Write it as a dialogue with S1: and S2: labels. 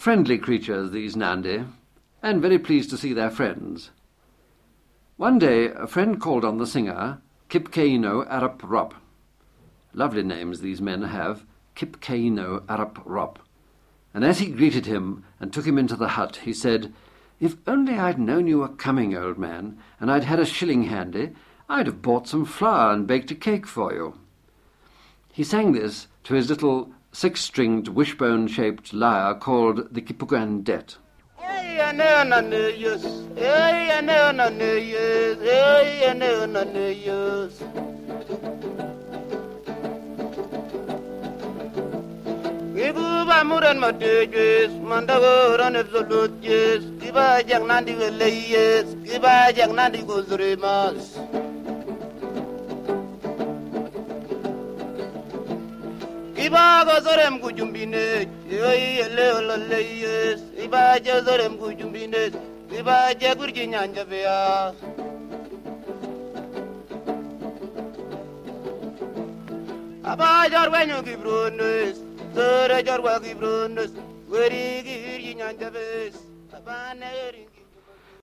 S1: Friendly creatures, these Nandi, and very pleased to see their friends. One day a friend called on the singer, Kipkeino Arap Rop. Lovely names these men have, Kipkeino Arap Rop. And as he greeted him and took him into the hut, he said, "If only I'd known you were coming, old man, and I'd had a shilling handy, I'd have bought some flour and baked a cake for you." He sang this to his little six-stringed, wishbone-shaped lyre called the Kipugandet.
S2: Ibuba muran madejes, mandagoran absolutes, kiba jagnandi velayes, kiba jagnandi gozremas. Kiba gozorem kujumbine, leolayes, kiba jazorem kujumbine, kiba jagurji nyanjavea. Aba jarwenyo gibrones. Sura jarwa gibrones, weri giri nyanjabes, abane ringi.